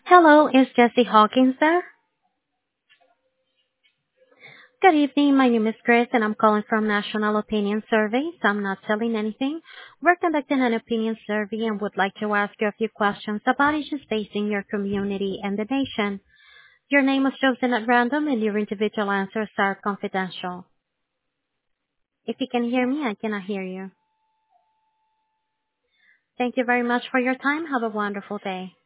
Hello, is Jesse Hawkins there? Good evening. My name is Chris, and I'm calling from National Opinion Survey. So I'm not selling anything. We're conducting an opinion survey and would like to ask you a few questions about issues facing your community and the nation. Your name was chosen at random, and your individual answers are confidential. If you can hear me, I cannot hear you. Thank you very much for your time. Have a wonderful day.